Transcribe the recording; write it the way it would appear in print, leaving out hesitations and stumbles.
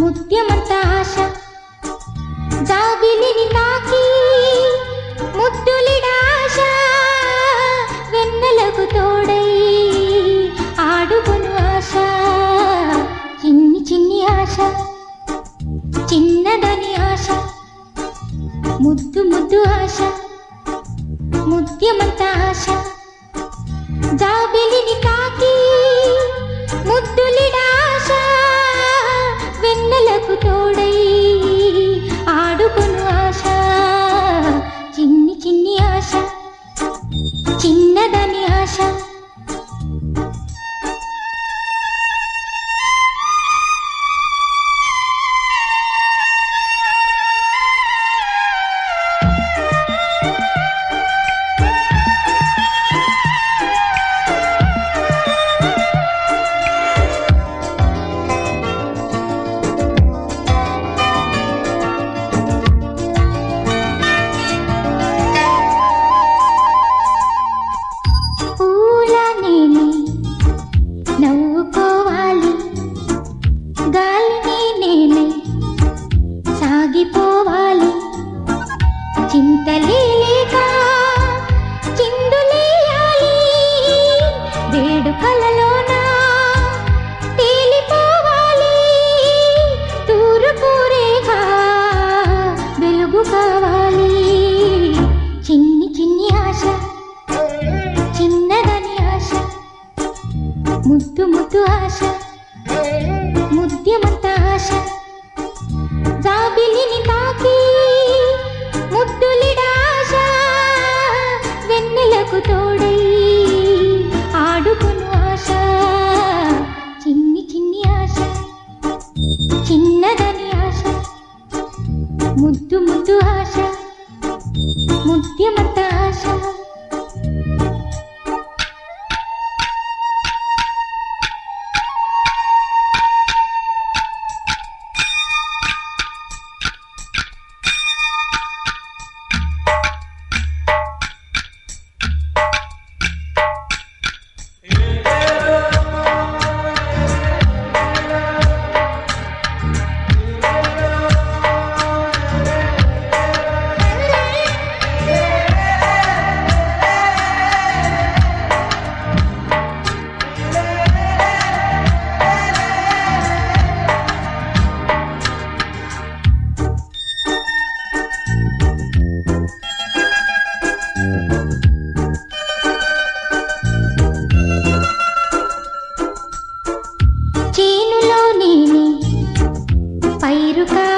ముత్యమంత ఆశ జాబిలిని తాకి ముద్దులిడాశ వెన్నెలకు తోడై ఆడుకొను ఆశ చిన్ని చిన్ని ఆశ చిన్నదని ఆశ ముద్దు ముద్దు ఆశ ముత్యమంత ఆశ జాబిలిని తాకి ముద్దులిడాశ వెన్నెలకు తోడై ఆడుకొను ఆశ చిన్ని చిన్ని ఆశ చిన్నదని ఆశ నవ్వుకోవాలి గాలిని నేనే సాగిపోవాలి చింతలేక చిందులేయాలి వేడుకలలోన తేలిపోవాలి తూరుపూరేగా వెలుగు కావాలి చిన్ని చిన్ని ఆశ చిన్నదని ఆశ ముద్దు ముద్దు ఆశ ముద్యమంత ఆశ జాబిలిని తాకి ముద్దులిడాశ వెన్నెలకు తోడై ఆడుకొను ఆశ చిన్ని చిన్ని ఆశ చిన్నదని ఆశ ముద్దు ముద్దు ఆశ ముద్యమంత ఆశ చేనులో నేనే పైరు